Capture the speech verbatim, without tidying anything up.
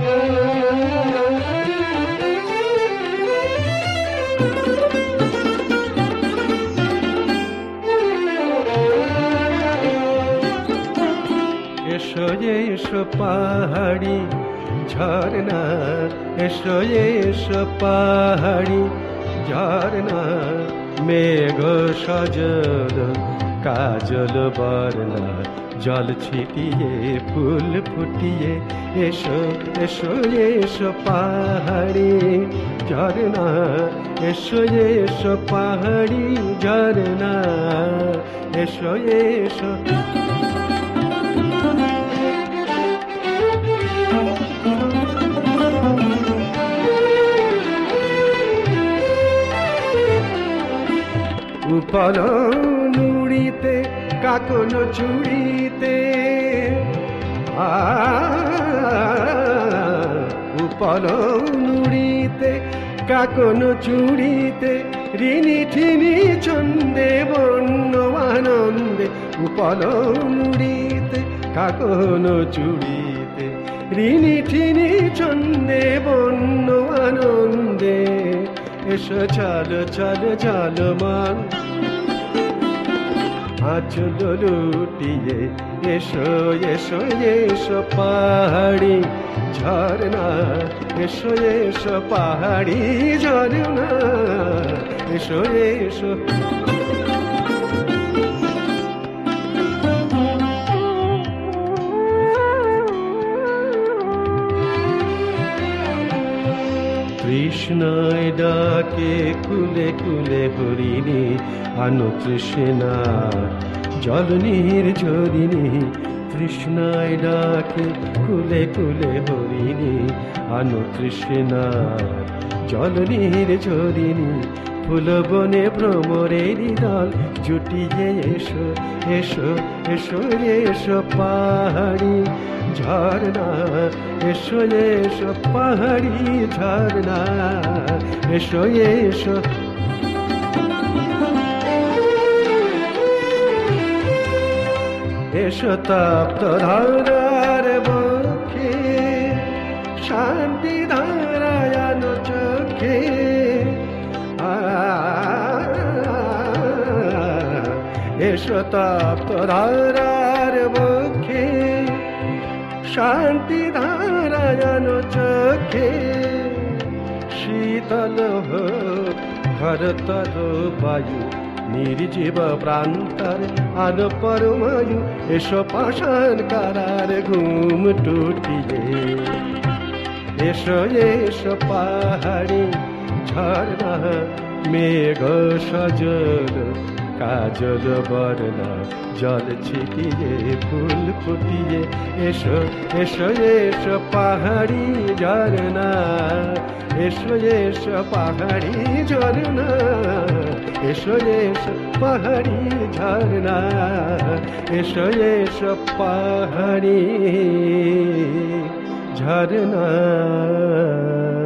এসো এসো পাহাড়ি ঝরনা, এসো এসো পাহাড়ি ঝরনা, মেঘ সজল কাজল বর্ণা, জল ছিটিয়ে ফুল ফুটিয়ে, এসো এসো এসো পাহাড়ি ঝরনা, এসো এসো পাহাড়ি ঝরনা, এসো এসো। উপল নুড়িতে কাকন চুড়িতে, উপল নুড়িতে কাকন চুড়িতে, ঋণী ঠিনি ছন্দে বন্য আনন্দে, উপল নুড়িতে কাকন চুড়িতে, ঋণী ঠিনি ছন্দে বন্য আনন্দে, এসো চলো চলো চলো মান আঁচল লুটিয়ে, এসো এসো এসো পাহাড়ি ঝরনা, এসো এসো পাহাড়ি ঝরনা, এসো এসো। তৃষ্ণায় ডাকে কুলে কুলে হরিণী, আনো তৃষ্ণা জল নির্ঝরিণী, তৃষ্ণায় ডাকে কুলে কুলে হরিণী, আনো তৃষ্ণা জল নির্ঝরিণী, ফুল বনে ভ্রমরের দল জুটিয়ে, এসো এসো এসো এসো পাহাড়ি ঝরনা, এসো এসো পাহাড়ি ঝরনা, এসো এসো। এসো তপ্ত ধারার বক্ষে, শান্তি ধারায়ণ চোখে, এসো তপ্ত ধারার বক্ষে, শান্তি ধারায়ণ চোখে, শীতল হোক ঘরতর বায়ু, নির্জীব প্রান্তর আন পরমায়ু, এসো পাষাণ কারার ঘুম টুটিয়ে, এসো এসো পাহাড়ি ঝরনা, মেঘ সজল কাজল বর্ণা, জল ছিটিয়ে ফুল ফুটিয়ে, এসো এসো এসো পাহাড়ি ঝরনা, এসো এসো পাহাড়ি ঝরনা, এসো এসো পাহাড়ি ঝরনা, এসো এসো পাহাড়ি ঝরনা।